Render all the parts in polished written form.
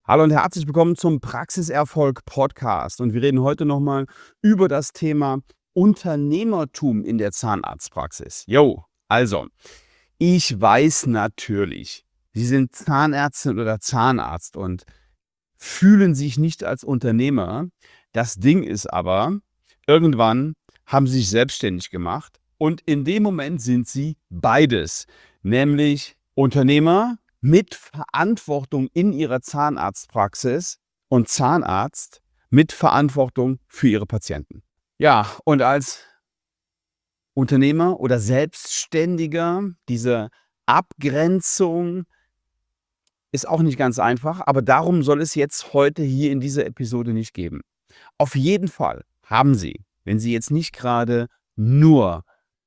Hallo und herzlich willkommen zum Praxiserfolg Podcast. Und wir reden heute nochmal über das Thema Unternehmertum in der Zahnarztpraxis. Jo, also, ich weiß natürlich, Sie sind Zahnärztin oder Zahnarzt und fühlen sich nicht als Unternehmer. Das Ding ist aber, irgendwann haben Sie sich selbstständig gemacht und in dem Moment sind Sie beides, nämlich Unternehmer mit Verantwortung in Ihrer Zahnarztpraxis und Zahnarzt mit Verantwortung für Ihre Patienten. Ja, und als Unternehmer oder Selbstständiger, diese Abgrenzung ist auch nicht ganz einfach, aber darum soll es jetzt heute hier in dieser Episode nicht geben. Auf jeden Fall haben Sie, wenn Sie jetzt nicht gerade nur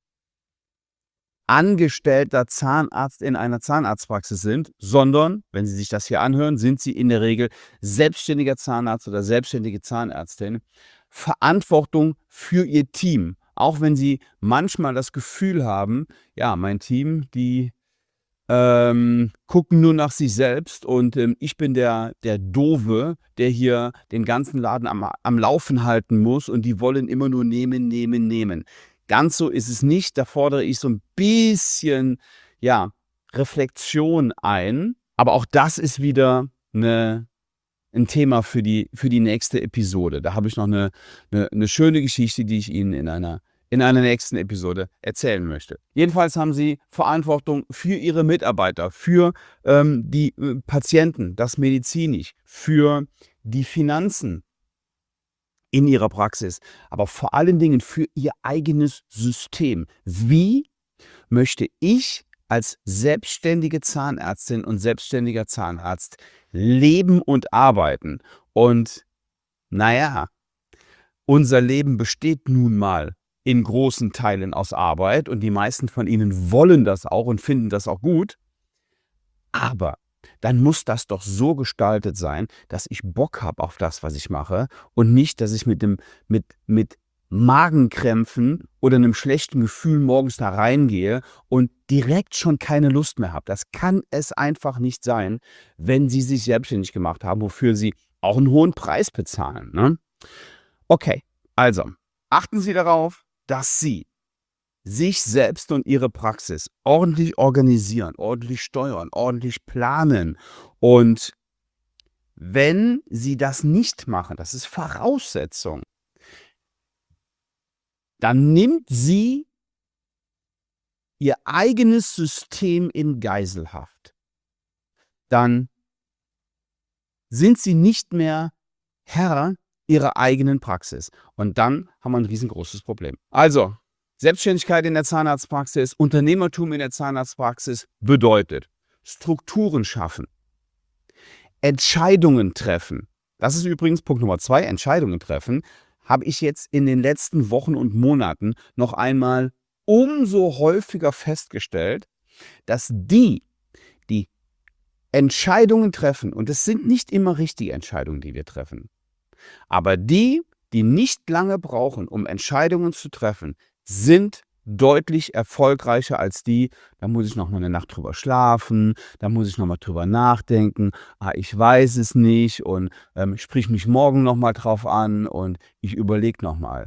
angestellter Zahnarzt in einer Zahnarztpraxis sind, sondern, wenn Sie sich das hier anhören, sind Sie in der Regel selbstständiger Zahnarzt oder selbstständige Zahnärztin, Verantwortung für Ihr Team. Auch wenn Sie manchmal das Gefühl haben, ja, mein Team, die gucken nur nach sich selbst und ich bin der Doofe, der hier den ganzen Laden am Laufen halten muss und die wollen immer nur nehmen, nehmen, nehmen. Ganz so ist es nicht. Da fordere ich so ein bisschen, ja, Reflexion ein. Aber auch das ist wieder 'n Thema für die nächste Episode. Da habe ich noch eine schöne Geschichte, die ich Ihnen in einer nächsten Episode erzählen möchte. Jedenfalls haben Sie Verantwortung für Ihre Mitarbeiter, für, die, Patienten, das medizinisch, für die Finanzen in Ihrer Praxis, aber vor allen Dingen für Ihr eigenes System. Wie möchte ich als selbstständige Zahnärztin und selbstständiger Zahnarzt leben und arbeiten? Und na ja, unser Leben besteht nun mal in großen Teilen aus Arbeit und die meisten von Ihnen wollen das auch und finden das auch gut. Aber dann muss das doch so gestaltet sein, dass ich Bock habe auf das, was ich mache und nicht, dass ich mit Magenkrämpfen oder einem schlechten Gefühl morgens da reingehe und direkt schon keine Lust mehr habe. Das kann es einfach nicht sein, wenn Sie sich selbstständig gemacht haben, wofür Sie auch einen hohen Preis bezahlen, ne? Okay, also achten Sie darauf, dass Sie sich selbst und Ihre Praxis ordentlich organisieren, ordentlich steuern, ordentlich planen. Und wenn Sie das nicht machen, das ist Voraussetzung, dann nimmt sie Ihr eigenes System in Geiselhaft. Dann sind Sie nicht mehr Herr Ihrer eigenen Praxis. Und dann haben wir ein riesengroßes Problem. Also, Selbstständigkeit in der Zahnarztpraxis, Unternehmertum in der Zahnarztpraxis bedeutet Strukturen schaffen, Entscheidungen treffen. Das ist übrigens Punkt Nummer 2, Entscheidungen treffen, habe ich jetzt in den letzten Wochen und Monaten noch einmal umso häufiger festgestellt, dass die Entscheidungen treffen, und es sind nicht immer richtige Entscheidungen, die wir treffen, aber die nicht lange brauchen, um Entscheidungen zu treffen, sind deutlich erfolgreicher als die, da muss ich noch mal 'ne Nacht drüber schlafen, da muss ich noch mal drüber nachdenken, ich weiß es nicht und, sprich mich morgen noch mal drauf an und ich überlege noch mal.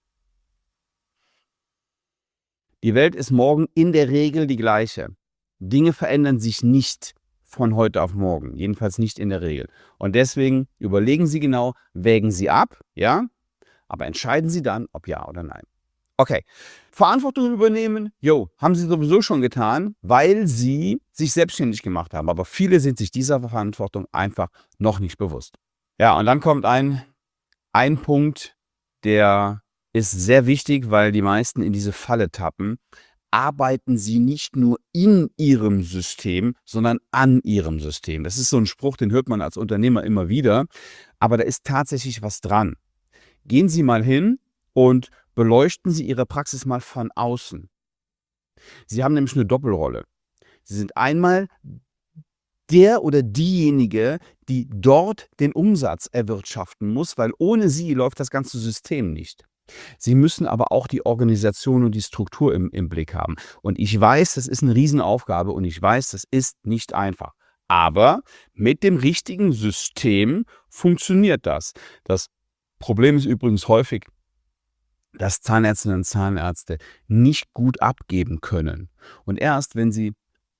Die Welt ist morgen in der Regel die gleiche. Dinge verändern sich nicht von heute auf morgen, jedenfalls nicht in der Regel. Und deswegen überlegen Sie genau, wägen Sie ab, ja, aber entscheiden Sie dann, ob ja oder nein. Okay, Verantwortung übernehmen, jo, haben Sie sowieso schon getan, weil Sie sich selbstständig gemacht haben. Aber viele sind sich dieser Verantwortung einfach noch nicht bewusst. Ja, und dann kommt ein Punkt, der ist sehr wichtig, weil die meisten in diese Falle tappen. Arbeiten Sie nicht nur in Ihrem System, sondern an Ihrem System. Das ist so ein Spruch, den hört man als Unternehmer immer wieder, aber da ist tatsächlich was dran. Gehen Sie mal hin und beleuchten Sie Ihre Praxis mal von außen. Sie haben nämlich eine Doppelrolle. Sie sind einmal der oder diejenige, die dort den Umsatz erwirtschaften muss, weil ohne Sie läuft das ganze System nicht. Sie müssen aber auch die Organisation und die Struktur im Blick haben. Und ich weiß, das ist eine Riesenaufgabe und ich weiß, das ist nicht einfach. Aber mit dem richtigen System funktioniert das. Das Problem ist übrigens häufig, dass Zahnärztinnen und Zahnärzte nicht gut abgeben können. Und erst wenn sie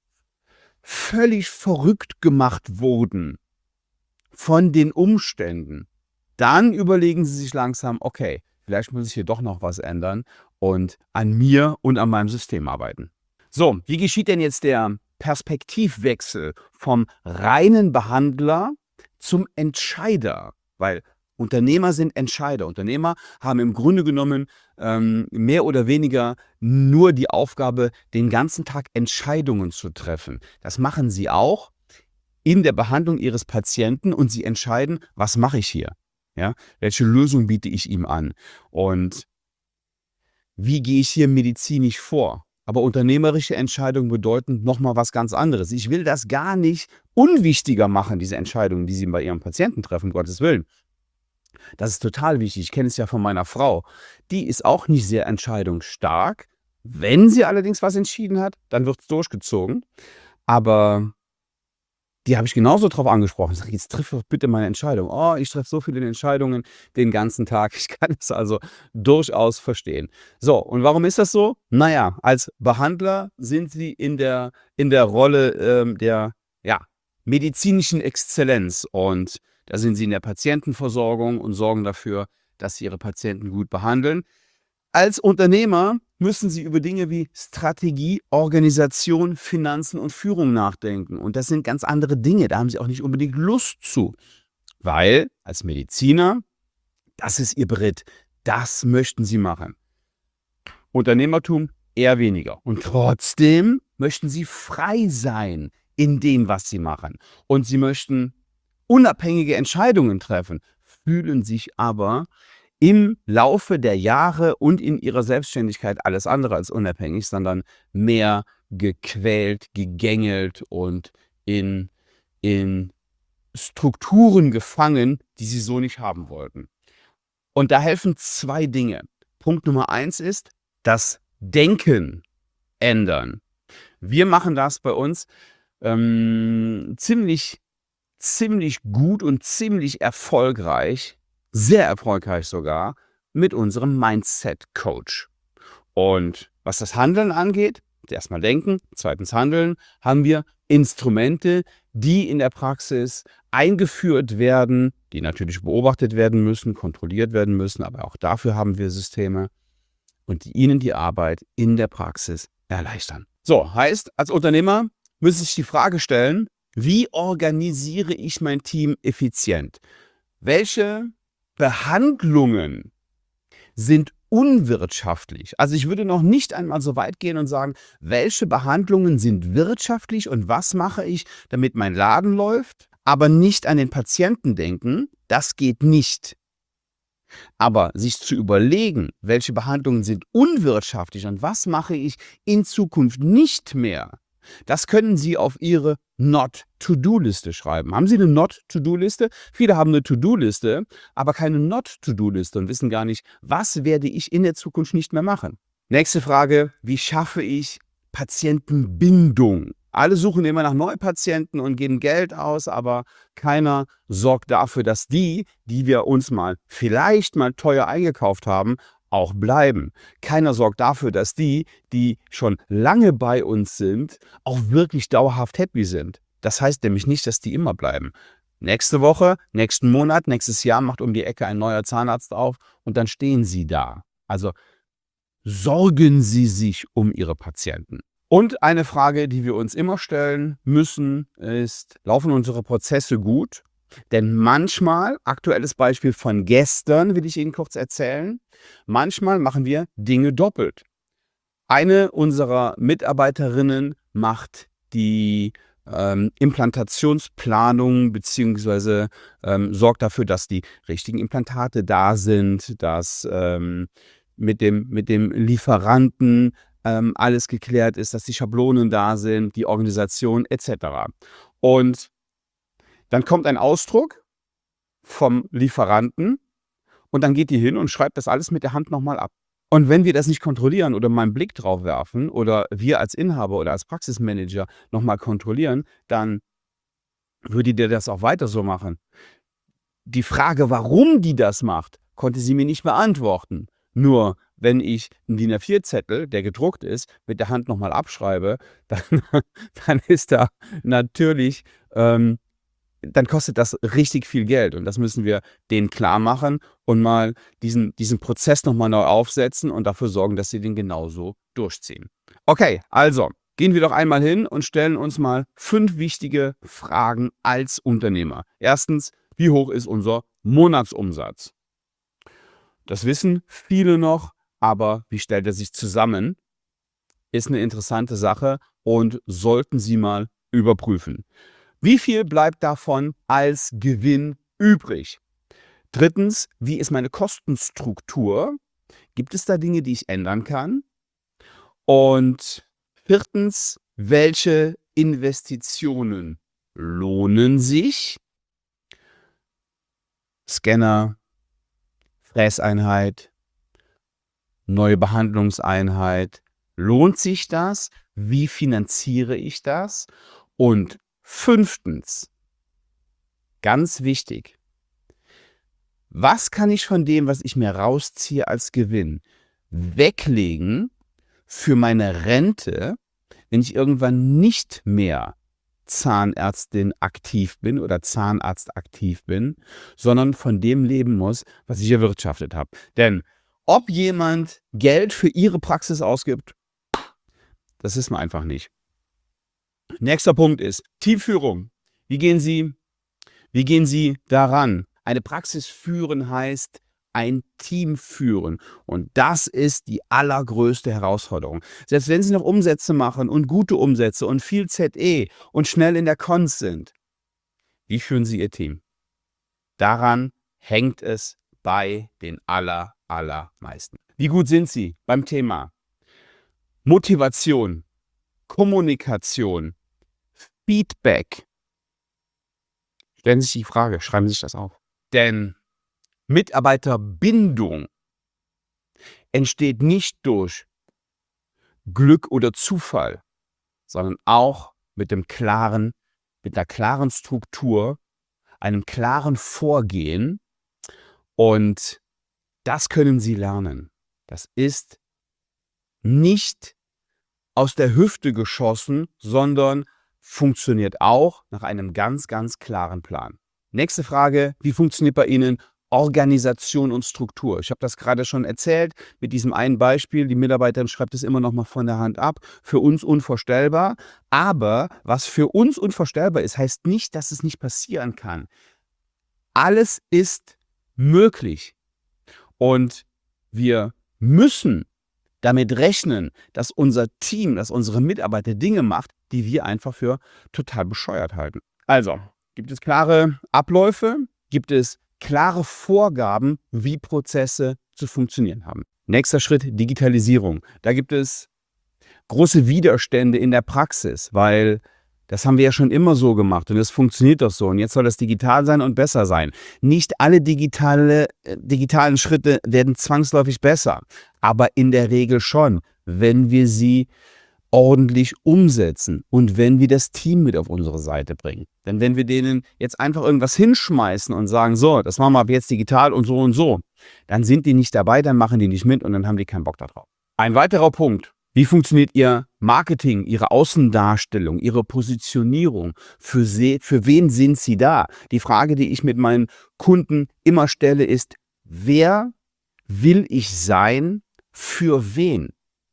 völlig verrückt gemacht wurden von den Umständen, dann überlegen sie sich langsam: „Okay, vielleicht muss ich hier doch noch was ändern und an mir und an meinem System arbeiten.“ So, wie geschieht denn jetzt der Perspektivwechsel vom reinen Behandler zum Entscheider? Weil Unternehmer sind Entscheider. Unternehmer haben im Grunde genommen, mehr oder weniger nur die Aufgabe, den ganzen Tag Entscheidungen zu treffen. Das machen sie auch in der Behandlung ihres Patienten und sie entscheiden: „Was mache ich hier?“ Ja? Welche Lösung biete ich ihm an? Und wie gehe ich hier medizinisch vor? Aber unternehmerische Entscheidungen bedeuten noch mal was ganz anderes. Ich will das gar nicht unwichtiger machen, diese Entscheidungen, die Sie bei Ihrem Patienten treffen, um Gottes Willen. Das ist total wichtig. Ich kenne es ja von meiner Frau. Die ist auch nicht sehr entscheidungsstark. Wenn sie allerdings was entschieden hat, dann wird es durchgezogen. Aber die habe ich genauso drauf angesprochen. Ich sage: „Jetzt triff doch bitte mal 'ne Entscheidung.“ „Oh, ich treffe so viele Entscheidungen den ganzen Tag.“ Ich kann es also durchaus verstehen. So, und warum ist das so? Na ja, als Behandler sind Sie in der Rolle, der, ja, medizinischen Exzellenz und da sind Sie in der Patientenversorgung und sorgen dafür, dass Sie Ihre Patienten gut behandeln. Als Unternehmer müssen Sie über Dinge wie Strategie, Organisation, Finanzen und Führung nachdenken. Und das sind ganz andere Dinge. Da haben Sie auch nicht unbedingt Lust zu. Weil als Mediziner, das ist Ihr Beritt. Das möchten Sie machen. Unternehmertum eher weniger. Und trotzdem möchten Sie frei sein in dem, was Sie machen. Und Sie möchten unabhängige Entscheidungen treffen, fühlen sich aber im Laufe der Jahre und in ihrer Selbstständigkeit alles andere als unabhängig, sondern mehr gequält, gegängelt und in Strukturen gefangen, die sie so nicht haben wollten. Und da helfen 2 Dinge. Punkt Nummer 1 ist das Denken ändern. Wir machen das bei uns, ziemlich gut und ziemlich erfolgreich, sehr erfolgreich sogar, mit unserem Mindset-Coach. Und was das Handeln angeht, erstmal denken, zweitens handeln, haben wir Instrumente, die in der Praxis eingeführt werden, die natürlich beobachtet werden müssen, kontrolliert werden müssen, aber auch dafür haben wir Systeme und die Ihnen die Arbeit in der Praxis erleichtern. So, heißt, als Unternehmer müssen Sie sich die Frage stellen: Wie organisiere ich mein Team effizient? Welche Behandlungen sind unwirtschaftlich? Also, ich würde noch nicht einmal so weit gehen und sagen, welche Behandlungen sind wirtschaftlich und was mache ich, damit mein Laden läuft, aber nicht an den Patienten denken, das geht nicht. Aber sich zu überlegen, welche Behandlungen sind unwirtschaftlich und was mache ich in Zukunft nicht mehr, das können Sie auf Ihre Not-to-do-Liste schreiben. Haben Sie eine Not-to-do-Liste? Viele haben eine To-do-Liste, aber keine Not-to-do-Liste und wissen gar nicht, was werde ich in der Zukunft nicht mehr machen. Nächste Frage: Wie schaffe ich Patientenbindung? Alle suchen immer nach Neupatienten und geben Geld aus, aber keiner sorgt dafür, dass die wir uns vielleicht mal teuer eingekauft haben, auch bleiben. Keiner sorgt dafür, dass die schon lange bei uns sind, auch wirklich dauerhaft happy sind. Das heißt nämlich nicht, dass die immer bleiben. Nächste Woche, nächsten Monat, nächstes Jahr macht um die Ecke ein neuer Zahnarzt auf und dann stehen Sie da. Also sorgen Sie sich um Ihre Patienten. Und eine Frage, die wir uns immer stellen müssen, ist: Laufen unsere Prozesse gut? Denn manchmal, aktuelles Beispiel von gestern will ich Ihnen kurz erzählen, manchmal machen wir Dinge doppelt. Eine unserer Mitarbeiterinnen macht die Implantationsplanung beziehungsweise sorgt dafür, dass die richtigen Implantate da sind, dass mit dem Lieferanten alles geklärt ist, dass die Schablonen da sind, die Organisation etc. Und dann kommt ein Ausdruck vom Lieferanten und dann geht die hin und schreibt das alles mit der Hand noch mal ab. Und wenn wir das nicht kontrollieren oder mal 'n Blick drauf werfen oder wir als Inhaber oder als Praxismanager noch mal kontrollieren, dann würde die das auch weiter so machen. Die Frage, warum die das macht, konnte sie mir nicht beantworten. Nur wenn ich 'n DIN A4-Zettel, der gedruckt ist, mit der Hand noch mal abschreibe, dann dann ist da natürlich dann kostet das richtig viel Geld und das müssen wir denen klarmachen und mal diesen Prozess noch mal neu aufsetzen und dafür sorgen, dass sie den genauso durchziehen. Okay, also gehen wir doch einmal hin und stellen uns mal 5 wichtige Fragen als Unternehmer. Erstens: Wie hoch ist unser Monatsumsatz? Das wissen viele noch, aber wie stellt er sich zusammen? Ist eine interessante Sache und sollten Sie mal überprüfen. Wie viel bleibt davon als Gewinn übrig? Drittens: Wie ist meine Kostenstruktur? Gibt es da Dinge, die ich ändern kann? Und viertens: Welche Investitionen lohnen sich? Scanner, Fräseinheit, neue Behandlungseinheit. Lohnt sich das? Wie finanziere ich das? Und fünftens, ganz wichtig: Was kann ich von dem, was ich mir rausziehe als Gewinn, weglegen für meine Rente, wenn ich irgendwann nicht mehr Zahnärztin aktiv bin oder Zahnarzt aktiv bin, sondern von dem leben muss, was ich erwirtschaftet habe. Denn ob jemand Geld für ihre Praxis ausgibt, das wissen wir einfach nicht. Nächster Punkt ist Teamführung. Wie gehen Sie daran? Eine Praxis führen heißt ein Team führen und das ist die allergrößte Herausforderung. Selbst wenn Sie noch Umsätze machen und gute Umsätze und viel ZE und schnell in der Cons sind, wie führen Sie Ihr Team? Daran hängt es bei den allermeisten. Wie gut sind Sie beim Thema Motivation, Kommunikation, Feedback? Stellen Sie sich die Frage, schreiben Sie sich das auf. Denn Mitarbeiterbindung entsteht nicht durch Glück oder Zufall, sondern auch mit einer klaren Struktur, einem klaren Vorgehen und das können Sie lernen. Das ist nicht aus der Hüfte geschossen, sondern funktioniert auch nach einem ganz klaren Plan. Nächste Frage: Wie funktioniert bei Ihnen Organisation und Struktur? Ich habe das gerade schon erzählt mit diesem einen Beispiel. Die Mitarbeiterin schreibt es immer noch mal von der Hand ab. Für uns unvorstellbar. Aber was für uns unvorstellbar ist, heißt nicht, dass es nicht passieren kann. Alles ist möglich. Und wir müssen damit rechnen, dass unser Team, dass unsere Mitarbeiter Dinge macht, die wir einfach für total bescheuert halten. Also, gibt es klare Abläufe? Gibt es klare Vorgaben, wie Prozesse zu funktionieren haben? Nächster Schritt: Digitalisierung. Da gibt es große Widerstände in der Praxis, weil das haben wir ja schon immer so gemacht und es funktioniert doch so und jetzt soll das digital sein und besser sein. Nicht alle digitalen Schritte werden zwangsläufig besser, aber in der Regel schon, wenn wir sie ordentlich umsetzen und wenn wir das Team mit auf unsere Seite bringen. Denn wenn wir denen jetzt einfach irgendwas hinschmeißen und sagen: So, das machen wir ab jetzt digital und so, dann sind die nicht dabei, dann machen die nicht mit und dann haben die keinen Bock da drauf. Ein weiterer Punkt: Wie funktioniert Ihr Marketing, Ihre Außendarstellung, Ihre Positionierung? Für wen sind Sie da? Die Frage, die ich mit meinen Kunden immer stelle, ist: Wer will ich sein? Für wen?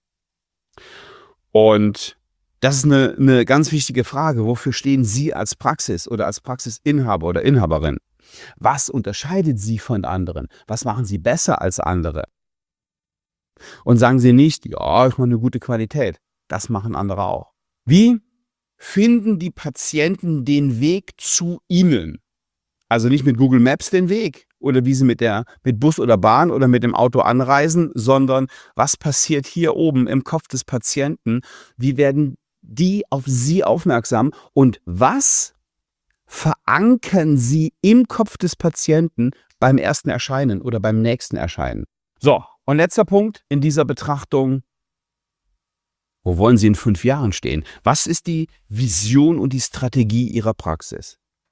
Und das ist eine ganz wichtige Frage. Wofür stehen Sie als Praxis oder als Praxisinhaber oder Inhaberin? Was unterscheidet Sie von anderen? Was machen Sie besser als andere? Und sagen Sie nicht: Ja, ich mache eine gute Qualität. Das machen andere auch. Wie finden die Patienten den Weg zu Ihnen? Also nicht mit Google Maps den Weg oder wie sie mit Bus oder Bahn oder mit dem Auto anreisen, sondern was passiert hier oben im Kopf des Patienten? Wie werden die auf Sie aufmerksam und was verankern Sie im Kopf des Patienten beim ersten Erscheinen oder beim nächsten Erscheinen? So, und letzter Punkt in dieser Betrachtung: Wo wollen Sie in 5 Jahren stehen? Was ist die Vision und die Strategie Ihrer Praxis?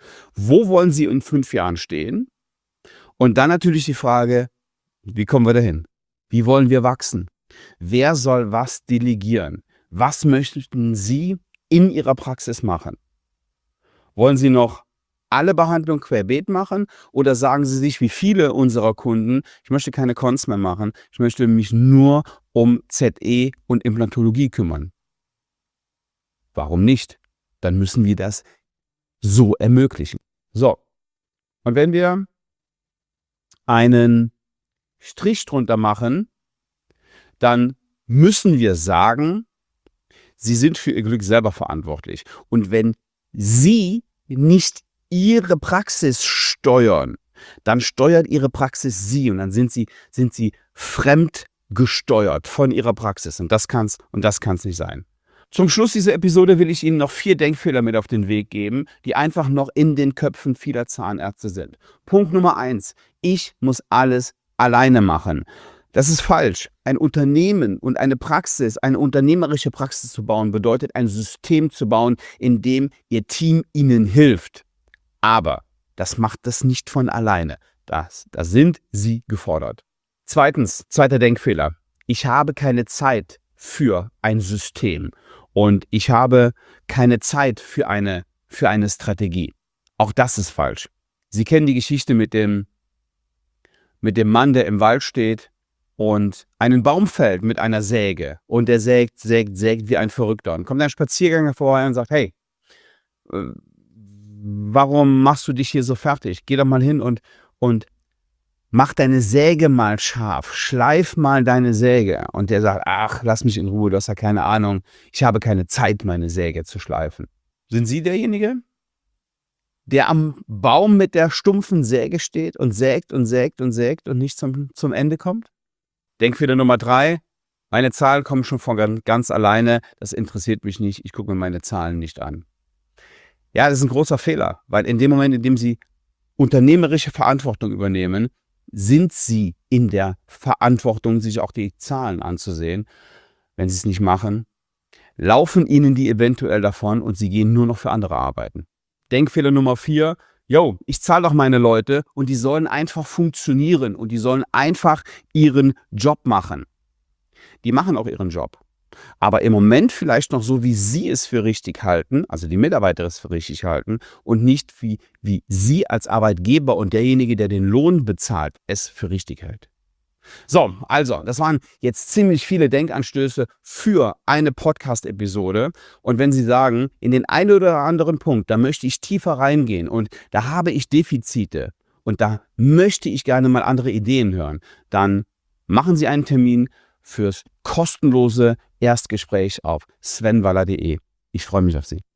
Wo wollen Sie in 5 Jahren stehen? Und dann natürlich die Frage, wie kommen wir dahin? Wie wollen wir wachsen? Wer soll was delegieren? Was möchten Sie in Ihrer Praxis machen? Wollen Sie noch alle Behandlungen querbeet machen oder sagen Sie sich wie viele unserer Kunden, ich möchte keine Cons mehr machen, ich möchte mich nur um ZE und Implantologie kümmern? Warum nicht? Dann müssen wir das so ermöglichen. So, und wenn wir einen Strich drunter machen, dann müssen wir sagen, Sie sind für Ihr Glück selber verantwortlich. Und wenn Sie nicht Ihre Praxis steuern, dann steuert Ihre Praxis Sie und dann sind Sie fremdgesteuert von Ihrer Praxis. Und das kann's nicht sein. Zum Schluss dieser Episode will ich Ihnen noch 4 Denkfehler mit auf den Weg geben, die einfach noch in den Köpfen vieler Zahnärzte sind. Punkt Nummer 1: Ich muss alles alleine machen. Das ist falsch. Ein Unternehmen und eine Praxis, eine unternehmerische Praxis zu bauen, bedeutet ein System zu bauen, in dem Ihr Team Ihnen hilft. Aber das macht das nicht von alleine. Da sind Sie gefordert. Zweiter Denkfehler: Ich habe keine Zeit für ein System und ich habe keine Zeit für eine Strategie. Auch das ist falsch. Sie kennen die Geschichte mit dem Mann, der im Wald steht und einen Baum fällt mit einer Säge und der sägt wie ein Verrückter. Und kommt ein Spaziergänger vorbei und sagt, hey, warum machst du dich hier so fertig? Geh doch mal hin und mach deine Säge mal scharf, schleif mal deine Säge. Und der sagt, ach, lass mich in Ruhe, du hast ja keine Ahnung, ich habe keine Zeit, meine Säge zu schleifen. Sind Sie derjenige, der am Baum mit der stumpfen Säge steht und sägt und sägt und sägt und nicht zum Ende kommt? Denkfehler Nummer 3, meine Zahlen kommen schon von ganz alleine, das interessiert mich nicht, ich gucke mir meine Zahlen nicht an. Ja, das ist ein großer Fehler, weil in dem Moment, in dem Sie unternehmerische Verantwortung übernehmen, sind Sie in der Verantwortung, sich auch die Zahlen anzusehen. Wenn Sie es nicht machen, laufen Ihnen die eventuell davon und Sie gehen nur noch für andere arbeiten. Denkfehler Nummer 4, ich zahle doch meine Leute und die sollen einfach funktionieren und die sollen einfach ihren Job machen. Die machen auch ihren Job. Aber im Moment vielleicht noch so, wie Sie es für richtig halten, also die Mitarbeiter es für richtig halten und nicht wie Sie als Arbeitgeber und derjenige, der den Lohn bezahlt, es für richtig hält. So, also, das waren jetzt ziemlich viele Denkanstöße für eine Podcast-Episode. Und wenn Sie sagen, in den einen oder anderen Punkt, da möchte ich tiefer reingehen und da habe ich Defizite und da möchte ich gerne mal andere Ideen hören, dann machen Sie einen Termin fürs kostenlose Erstgespräch auf svenwaller.de. Ich freue mich auf Sie.